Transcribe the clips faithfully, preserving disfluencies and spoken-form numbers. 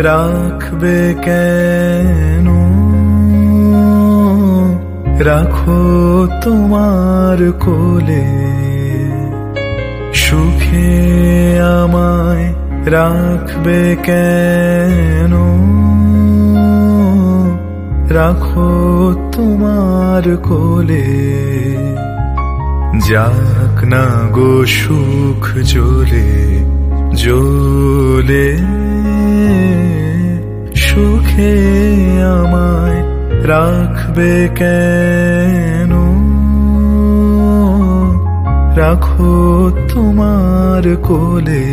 রাখবে কেন? রাখো তোমার কোলে, সুখে আমায় রাখবে কেন? রাখো তোমার কোলে, যাক না গো সুখ জ্বলে জ্বলে, সুখে আমায় রাখবে কেন? রাখো তোমার কোলে।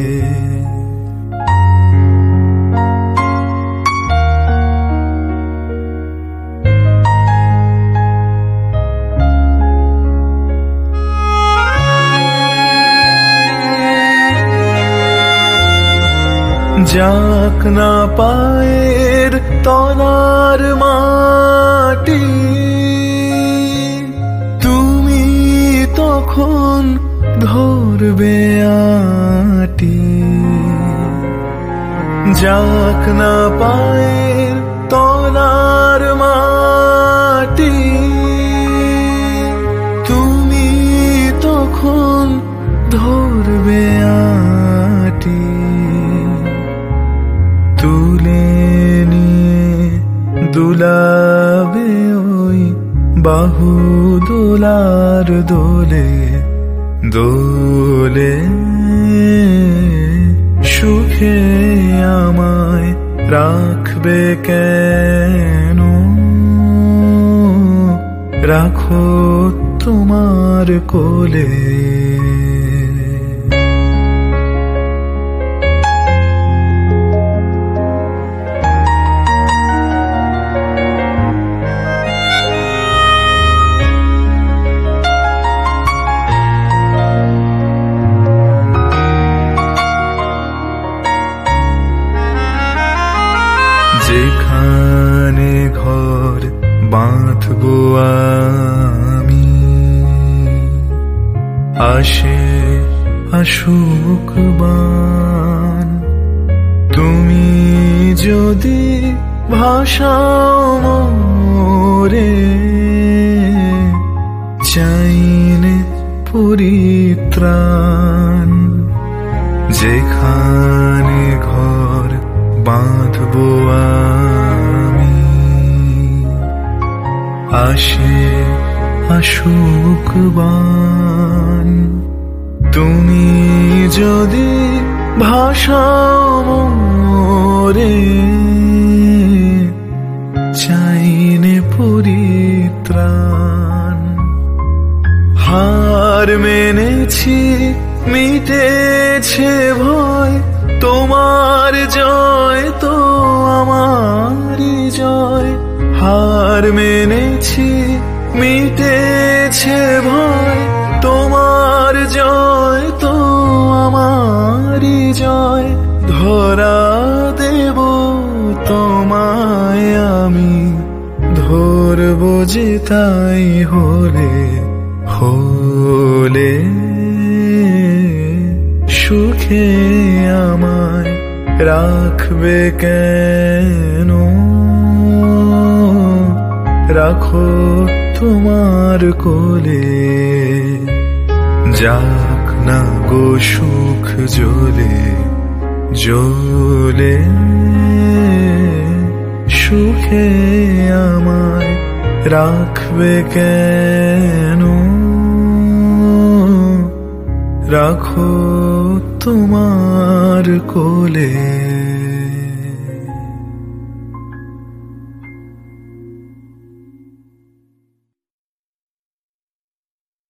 যাক না পায়ের তলার মাটি, তুমি তখন ধরবে আটি। যাক না পায়ের তলার মাটি, তুমি তখন ধরবে আটি। তুলে নিয়ে দুলাবে ওই বাহু দোলার দোলে দোলে, সুখে আমায় রাখবে কেন? রাখো তোমার কোলে। যেখানে ঘর বাঁধবো আমি, আসে আসুক বান, তুমি যদি ভাষাও মোরে, চাইনে পরিত্রাণ। যেখানে ঘর বাঁধবো আমি, আসে আসুক বান, তুমি যদি ভাষাও মোরে, চাইনে পরিত্রাণ। হার মেনেছি, মিটেছে ভয়, তোমার জয় তো আমারই জয়। হার মেনেছি, মিটেছে ভয়, তোমার জয় তো আমারই জয়। ধরা দেব তোমায় আমি, ধরবো যে তাই হলে হলে, সুখে আমায় রাখবে কেন? রাখো তোমার কোলে, যাক না গো সুখ জ্বলে জ্বলে, সুখে আমায় রাখবে কেন? রাখো তোমার কোলে।